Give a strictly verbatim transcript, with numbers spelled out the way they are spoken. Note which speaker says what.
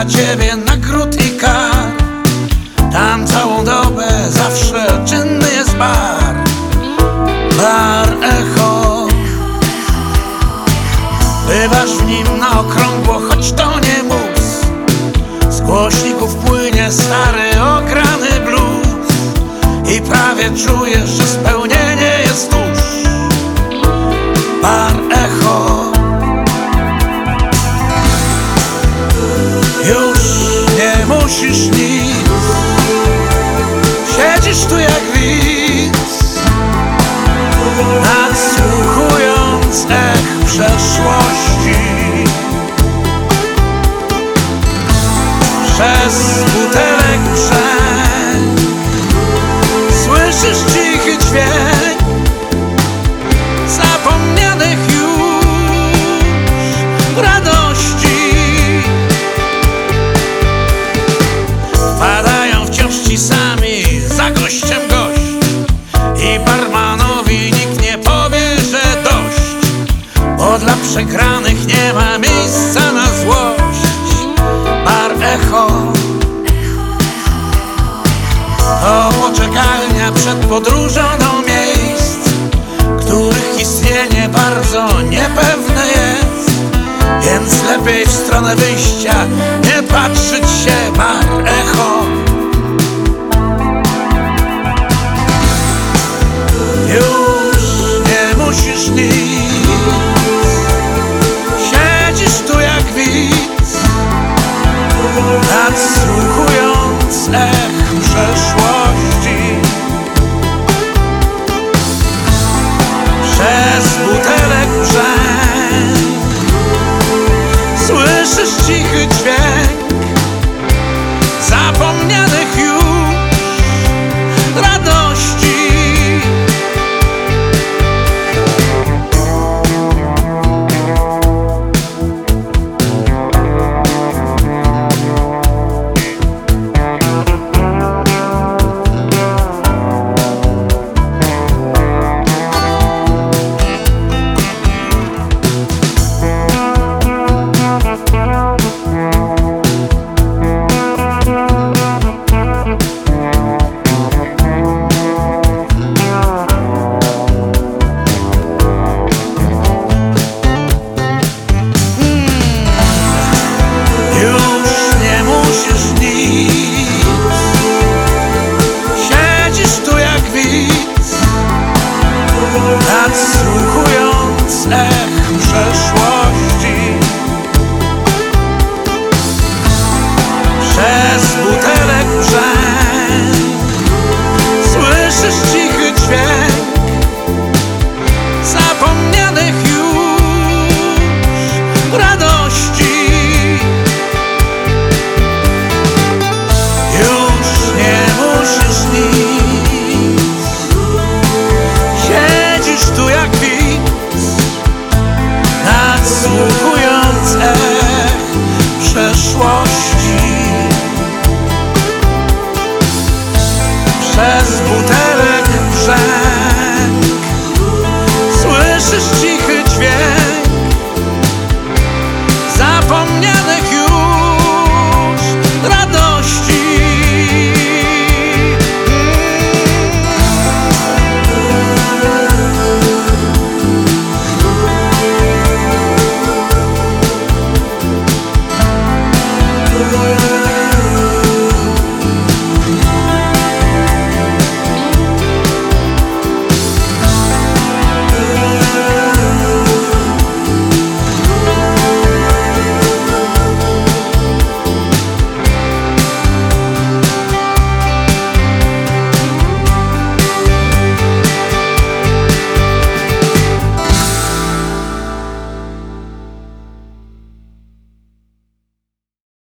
Speaker 1: dla ciebie nagród i kar. Tam całą dobę zawsze czynny jest bar. Bar Echo. Bywasz w nim na okrągło, choć to nie mus. Z głośników płynie stary, ograny blues i prawie czujesz, że spełnienie jest tuż. Bar Echo. Już nie musisz nic, siedzisz tu jak widz, nadsłuchując ech przeszłości. Przez butelek brzeg słyszysz cichy dźwięk zapomnianych już radości. Wpadają wciąż ci sami, za gościem gość, i barmanowi nikt nie powie, że dość, bo dla przegranych nie ma miejsca na złość. Bar Echo to poczekalnia przed podróżą do miejsc, których istnienie bardzo niepewne jest, więc lepiej w stronę wyjścia nie patrzeć się. Bar Echo. Już nie musisz nic, siedzisz tu jak widz, nadsłuchując ech przeszłości. Przez butelek brzeg słyszysz cichy dźwięk zapomnianych już radości. Nadsłuchując ech przeszłości. Przez butelek brzeg